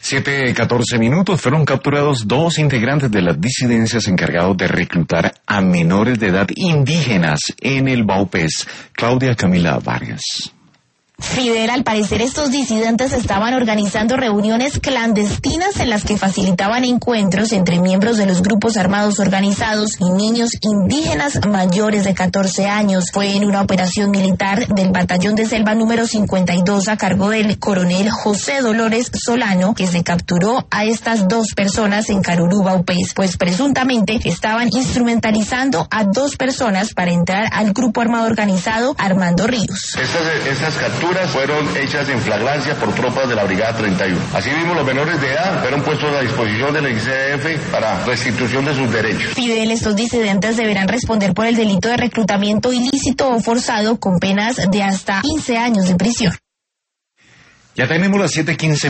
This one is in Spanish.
7:14. Fueron capturados 2 integrantes de las disidencias encargados de reclutar a menores de edad indígenas en el Vaupés. Claudia Camila Vargas. Fidel, al parecer estos disidentes estaban organizando reuniones clandestinas en las que facilitaban encuentros entre miembros de los grupos armados organizados y niños indígenas mayores de 14 años. Fue en una operación militar del Batallón de Selva número 52 a cargo del coronel José Dolores Solano que se capturó a estas 2 personas en Carurú, Vaupés, pues presuntamente estaban instrumentalizando a 2 personas para entrar al grupo armado organizado Armando Ríos. Estas capturas fueron hechas en flagrancia por tropas de la Brigada 31. Asimismo, los menores de edad fueron puestos a disposición del ICF para restitución de sus derechos. Fidel, estos disidentes deberán responder por el delito de reclutamiento ilícito o forzado con penas de hasta 15 años de prisión. Ya tenemos las 7:15.